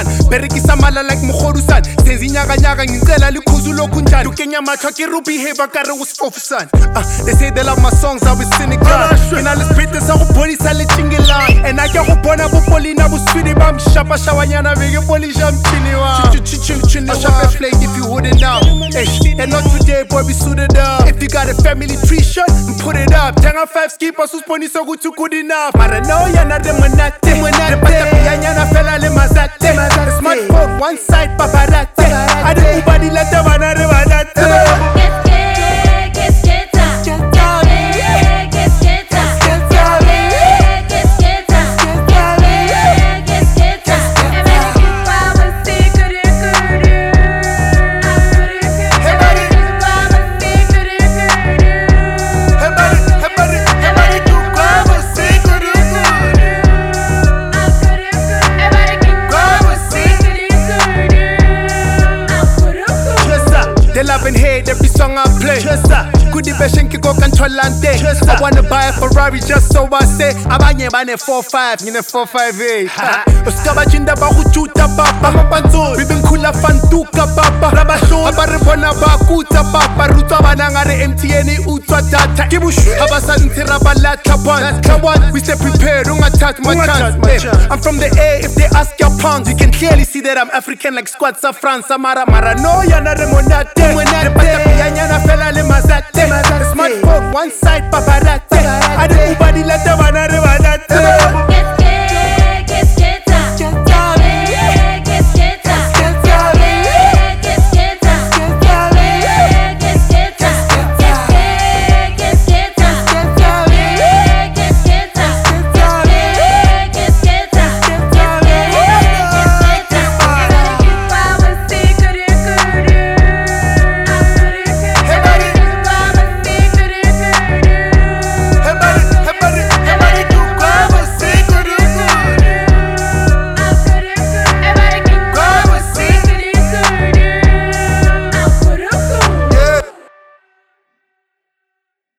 son. Berekisa mala like Mukhorusan. Senzi nyaga nyaga ngicela likhuzu lokunjani. Ukenya mathwa ke ruby behavior kare usfofusan. They say they love my songs, I was cynical. Mina le spit sa go bonisa le chingelang. And I ke go bona bo polina bo sweetie bam shapa shawanyana bege polisha mchini wa. I shop a flake if you holding out. And not today boy we suited up. If you got a family tree shirt, put it up. Tanga 5 skipper sus poni so good enough. Mara no ya na de monate. De patapia nyana fela le mazate. Smartphone one side paparazzi. I do ubadi la tabana re badate. Love and hate every song I play. Kudi beshenki go controlante. I wanna buy a Ferrari just so I say. Abanye bane 4-5, yine 4-5-8. Uskaba jinda ba huchuta baba. Mapanzo, bibin kula fantuka baba. Rabasho, abare bona ba kuta baba. Ruta banangare MTN utwa data. Kibushu, abasa ntira balata one. We stay prepared, don't attack my chance. I'm from the A, if they ask your pounds, you can clearly see that I'm African like squats of France. Amara mara no ya na remonate. The patapia nyana fela le mazate. The smartphone one side paparazzi. I do